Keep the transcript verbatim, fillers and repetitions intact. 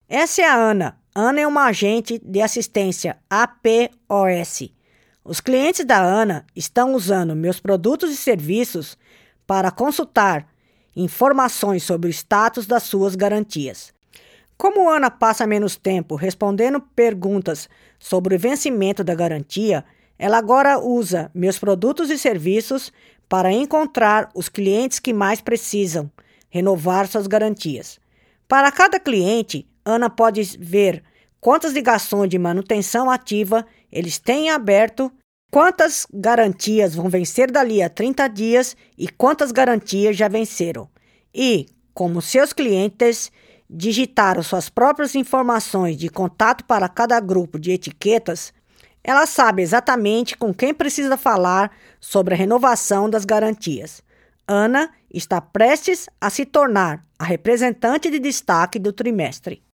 Essa é a Ana. Ana é uma agente de assistência A P O S. Os clientes da Ana estão usando meus produtos e serviços para consultar informações sobre o status das suas garantias. Como a Ana passa menos tempo respondendo perguntas sobre o vencimento da garantia, ela agora usa meus produtos e serviços para encontrar os clientes que mais precisam renovar suas garantias. Para cada cliente, Ana pode ver quantas ligações de manutenção ativa eles têm aberto, quantas garantias vão vencer dali a trinta dias e quantas garantias já venceram. E, como seus clientes digitaram suas próprias informações de contato para cada grupo de etiquetas, ela sabe exatamente com quem precisa falar sobre a renovação das garantias. Ana está prestes a se tornar a representante de destaque do trimestre.